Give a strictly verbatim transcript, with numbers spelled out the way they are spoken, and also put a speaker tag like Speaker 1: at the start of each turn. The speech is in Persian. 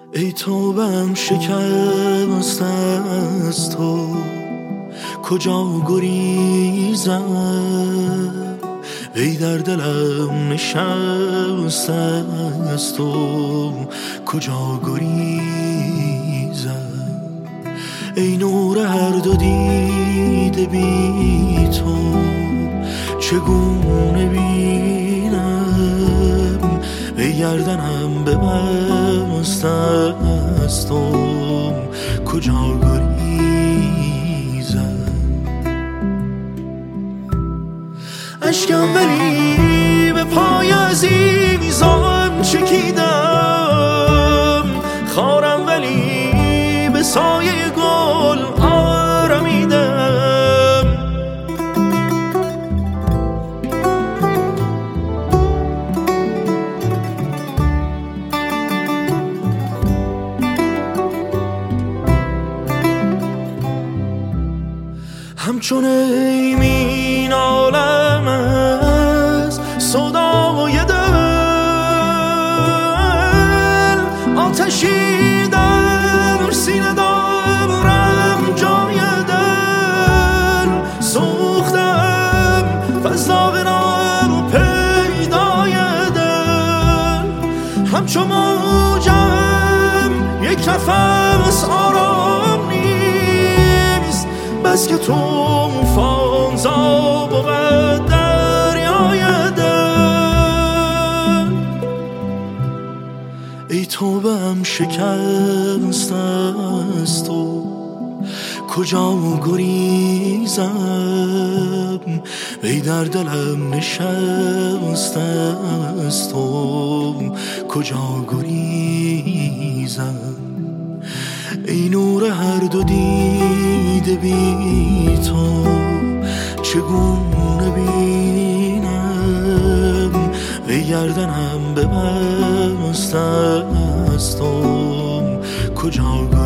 Speaker 1: ای توبه‌ام شکست از تو، کجا گریزم؟ ای در دلم نشست از تو، کجا گریزم؟ ای نور هر دو دیده بی تو، چگونه بینم؟ ای گردنم ببست از تو، کجا گریزم؟ اشکم ولی به پای عزیزان چکیدم، خارم ولی به سایه گل آرمیدم. همچون ایمین عالم از صدای دل، آتشی در سینه دارم جای دل. سوختم فضا غرام پیدای دل، همچون موجم یک نفس آرام نیست، بس که طوفان زا بود دریای دل. ای توبه‌ام شکست از تو، کجا گریزم؟ ای در دلم نشست از تو، کجا گریزم؟ ای نور هر دو دیده بی تو، چگونه بینم؟ ای گردنم ببست از تو، کجا